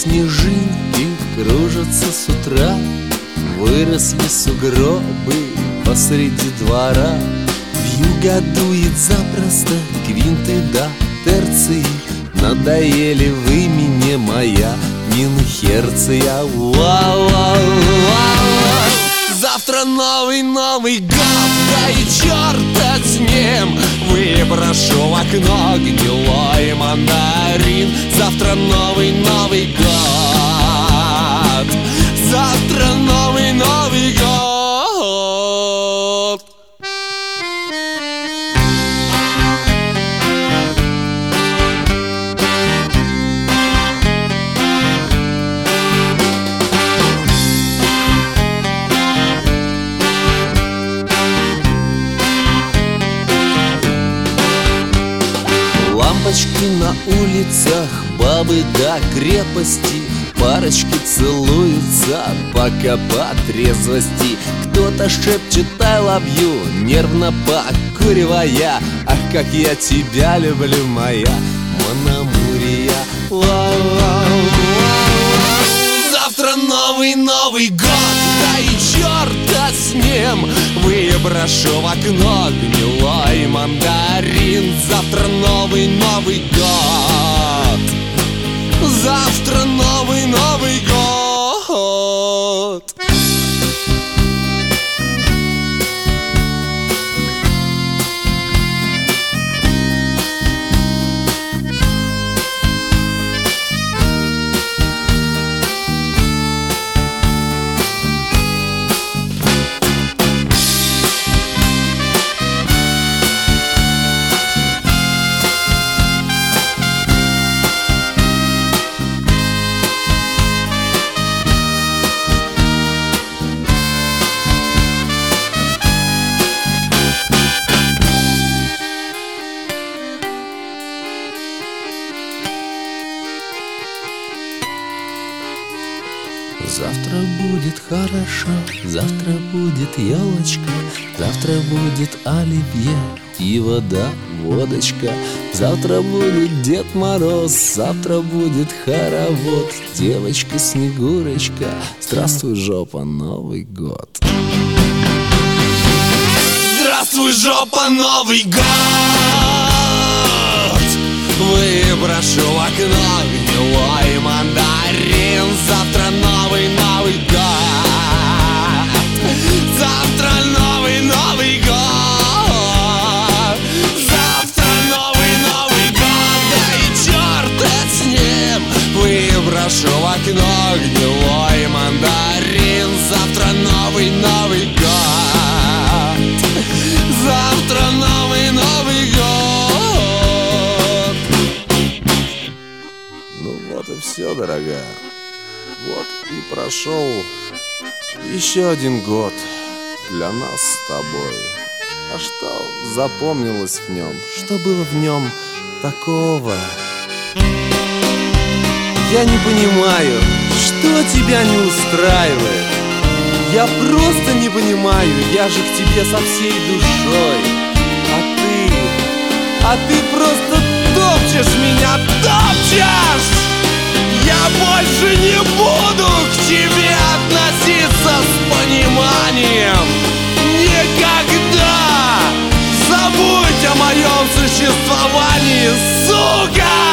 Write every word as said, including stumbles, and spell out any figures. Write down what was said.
снежинки кружатся с утра, выросли сугробы посреди двора. Вьюга дует запросто, квинты да терции, надоели вы мне, моя Минхерция. Вау-вау-вау-вау. Завтра новый Новый год, да и черта с ним, выброшу в окно гнилой мандарин. Завтра новый Новый год, завтра новый Новый год. Лампочки на улицах, бабы до крепости, парочки целуются, пока по трезвости. Кто-то шепчет I love you, нервно покуривая. Ах, как я тебя люблю, моя Мономурия. Завтра новый Новый год, да и черта с ним, выброшу в окно гнилой мандарин. Завтра новый Новый год, завтра новый Новый год. Завтра будет хорошо, завтра будет елочка, завтра будет оливье и вода, водочка. Завтра будет Дед Мороз, завтра будет хоровод. Девочка Снегурочка, здравствуй, жопа, Новый год. Здравствуй, жопа, Новый год. Выброшу в окно гнилой мандарин. Завтра новый Новый год, завтра новый Новый год, завтра новый Новый год, да и черта с ним, выброшу в окно гнилой мандарин. Завтра новый Новый год, завтра новый Новый год. Ну вот и все, дорогая. Вот и прошел еще один год для нас с тобой. А что запомнилось в нем? Что было в нем такого? Я не понимаю, что тебя не устраивает. Я просто не понимаю, я же к тебе со всей душой. А ты, а ты просто топчешь меня, топчешь! Я больше не буду к тебе относиться с пониманием. Никогда! Забудь о моем существовании, сука!